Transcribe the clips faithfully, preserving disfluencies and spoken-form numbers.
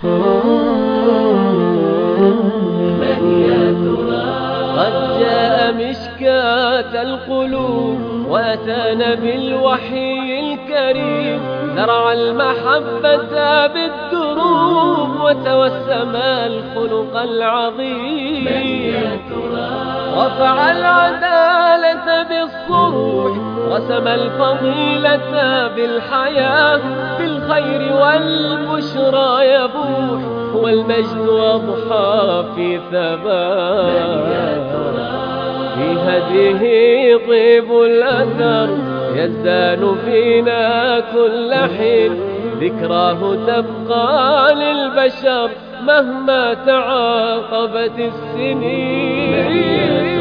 من يا ترى قد جاء مشكاة القلوب وأتانا بالوحي الكريم، زرع المحبة بالدروب وتوسم الخلق العظيم. من يا ترى رفع العدالة بالصروح، رسم الفضيلة بالحياة، بالخير والبشرى يبوح، هو المجد أضحى في ثبات. في هديه طيب الأثر يزدان فينا كل حين، ذكراه تبقى للبشر مهما تعاقبت السنين.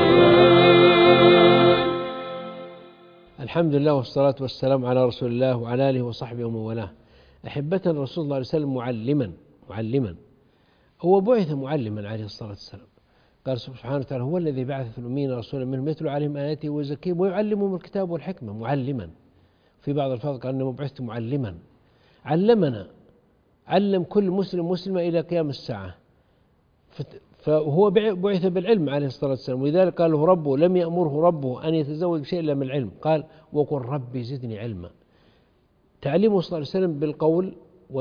الحمد لله والصلاة والسلام على رسول الله وعلى آله وصحبه ومن والاه. أحبة الرسول صلى الله عليه وسلم معلما معلما هو بعث معلما عليه الصلاة والسلام. قال سبحانه وتعالى: هو الذي بعث في الأمين رسولا منهم يتلو عليهم آياته ويزكيهم ويعلمهم الكتاب والحكمة. معلما. في بعض الألفاظ قال إنه بعثت معلما، علمنا، علم كل مسلم مسلمة إلى قيام الساعة. فهو بعث بالعلم عليه الصلاة والسلام، ولذلك قال له ربه لم يأمره ربه أن يتزوج بشيء إلا من العلم، قال: وقل ربي زدني علما. تعليمه صلى الله عليه وسلم بالقول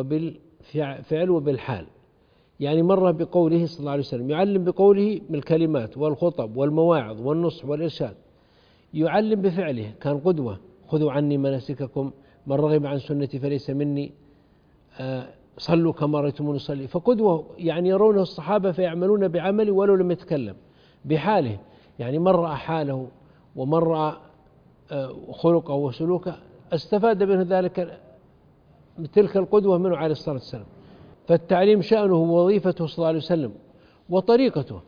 وبالفعل وبالحال. يعني مرة بقوله صلى الله عليه وسلم يعلم بقوله بالكلمات والخطب والمواعظ والنصح والإرشاد، يعلم بفعله، كان قدوة: خذوا عني مناسككم، من رغب عن سنتي فليس مني، آه صلوا كما رأيتموني أصلي. فقدوة يعني يرونه الصحابة فيعملون بعمله ولو لم يتكلم، بحاله. يعني من رأى حاله ومن رأى آه خلقه وسلوكه استفاد منه ذلك، تلك القدوة منه عليه الصلاة والسلام. فالتعليم شأنه ووظيفته صلى الله عليه وسلم وطريقته.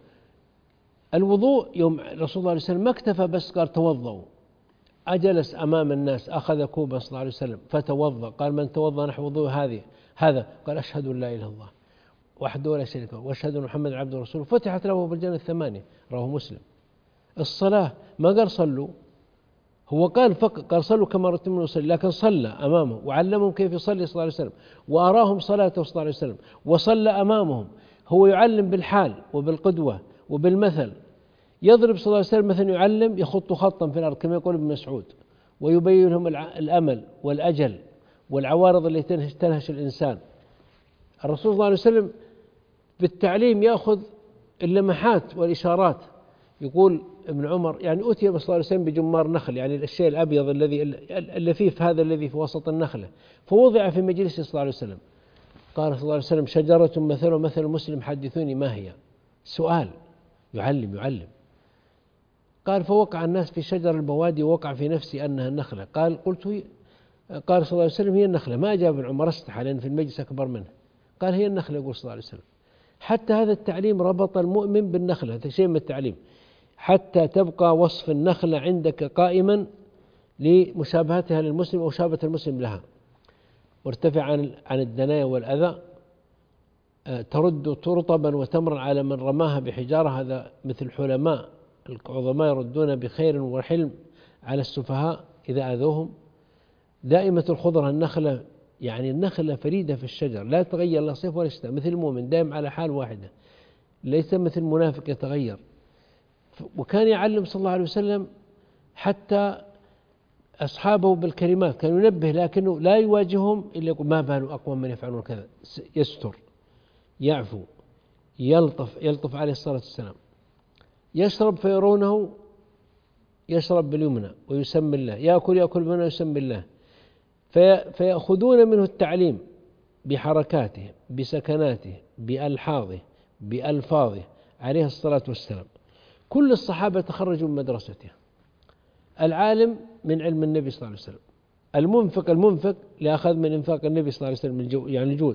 الوضوء يوم الرسول صلى الله عليه وسلم ما اكتفى بس قال توضؤوا، أجلس أمام الناس أخذ كوبا صلى الله عليه وسلم فتوضأ، قال: من توضأ نحو وضوء هذه هذا، قال: أشهد أن لا إله إلا الله وحده ولا شريك له وأشهد أن محمدا عبده ورسوله، فتحت له بالجنة الثمانية. رواه مسلم. الصلاة ما قال صلوا، هو قال فقط قال صلوا كما رأيتموني أصلي، لكن صلى أمامه وعلمهم كيف يصلي صلى الله عليه وسلم وأراهم صلاته صلى الله عليه وسلم وصلى أمامهم. هو يعلم بالحال وبالقدوة وبالمثل. يضرب صلى الله عليه وسلم مثلا، يعلم يخط خطا في الأرض كما يقول ابن مسعود، ويبين لهم الأمل والأجل والعوارض التي تنهش الإنسان. الرسول صلى الله عليه وسلم بالتعليم يأخذ اللمحات والإشارات. يقول ابن عمر يعني أتي صلى الله عليه وسلم بجمار نخل، يعني الشيء الأبيض الذي اللفيف هذا الذي في وسط النخلة، فوضع في مجلسه صلى الله عليه وسلم. قال صلى الله عليه وسلم: شجرة مثل مثل المسلم حدثوني ما هي. سؤال، يعلم يعلم. قال: فوقع الناس في شجر البوادي ووقع في نفسي أنها النخلة. قال: قلت هي. قال صلى الله عليه وسلم: هي النخلة. ما أجاب ابن عمر، استحى لأن في المجلس أكبر منه. قال: هي النخلة. يقول صلى الله عليه وسلم. حتى هذا التعليم ربط المؤمن بالنخلة، هذا شيء من التعليم، حتى تبقى وصف النخلة عندك قائما لمشابهتها للمسلم أو شابة المسلم لها، وارتفع عن عن الدنايا والأذى، ترد رطبا وتمرا على من رماها بحجارة. هذا مثل الحلماء العظماء يردون بخير وحلم على السفهاء إذا أذوهم. دائمة الخضرة النخلة، يعني النخلة فريدة في الشجر لا تتغير لا صيف ولا شتاء، مثل المؤمن دائم على حال واحدة، ليس مثل المنافق يتغير. وكان يعلم صلى الله عليه وسلم حتى أصحابه بالكلمات، كان ينبه لكنه لا يواجههم إلا يقول: ما بال أقوم من يفعلون كذا. يستر، يعفو، يلطف يلطف عليه الصلاة والسلام. يشرب فيرونه يشرب باليمنى ويسمي الله، يأكل يأكل منه ويسمي الله، في فيأخذون منه التعليم بحركاته بسكناته بألحاظه بألفاظه عليه الصلاة والسلام. كل الصحابة تخرجوا من مدرسته. العالم من علم النبي صلى الله عليه وسلم، المنفق المنفق لأخذ من إنفاق النبي صلى الله عليه وسلم الجو يعني الجود،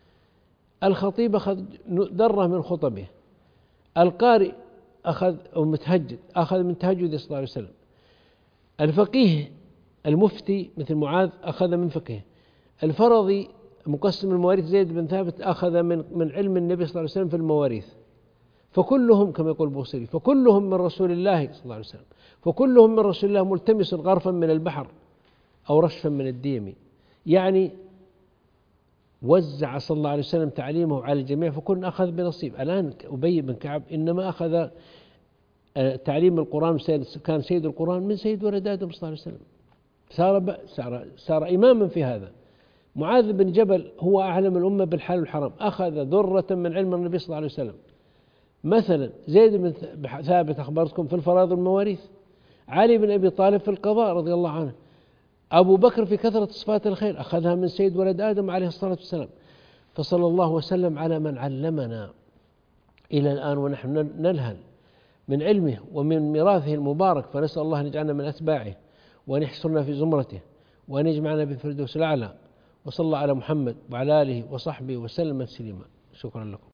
الخطيب أخذ درة من خطبه، القارئ أخذ أو متهجد أخذ من تهجد صلى الله عليه وسلم، الفقيه المفتي مثل معاذ أخذ من فقهه، الفرضي مقسم المواريث زيد بن ثابت أخذ من من علم النبي صلى الله عليه وسلم في المواريث. فكلهم كما يقول البوصيري فكلهم من رسول الله صلى الله عليه وسلم، فكلهم من رسول الله ملتمس غرفا من البحر أو رشفا من الديم. يعني وزع صلى الله عليه وسلم تعليمه على الجميع فكل أخذ بنصيب. الآن أبي بن كعب إنما أخذ تعليم القرآن، كان سيد القرآن من سيد ولد آدم صلى الله عليه وسلم، صار, صار, صار إماما في هذا. معاذ بن جبل هو أعلم الأمة بالحلال والحرام، أخذ ذرة من علم النبي صلى الله عليه وسلم. مثلا زيد بن ثابت أخبرتكم في الفرائض والمواريث، علي بن أبي طالب في القضاء رضي الله عنه، أبو بكر في كثرة صفات الخير أخذها من سيد ولد آدم عليه الصلاة والسلام. فصلى الله وسلم على من علمنا إلى الآن ونحن نلهل من علمه ومن ميراثه المبارك، فنسأل الله أن يجعلنا من أتباعه وأن يحشرنا في زمرته وأن يجمعنا بالفردوس الأعلى. وصلى الله على محمد وعلى آله وصحبه وسلم تسليما. شكرا لكم.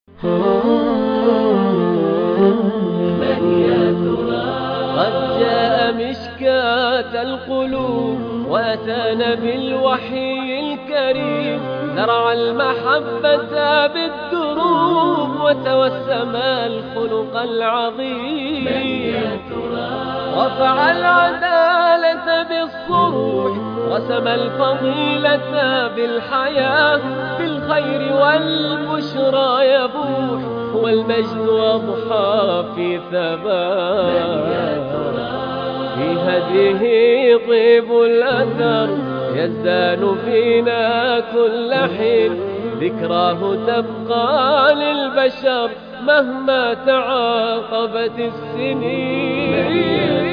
من يا ترى قد جاء مشكاة القلوب وأتانا بالوحي الكريم، زرع المحبة بالدروب وتوسم الخلق العظيم. من يا ترى رفع العدالة بالصروح، رسم الفضيلة بالحياة، بالخير والبشرى يبوح، هو المجد أضحى في ثبات. في هديه طيب الأثر يزدان فينا كل حين، ذكراه تبقى للبشر مهما تعاقبت السنين.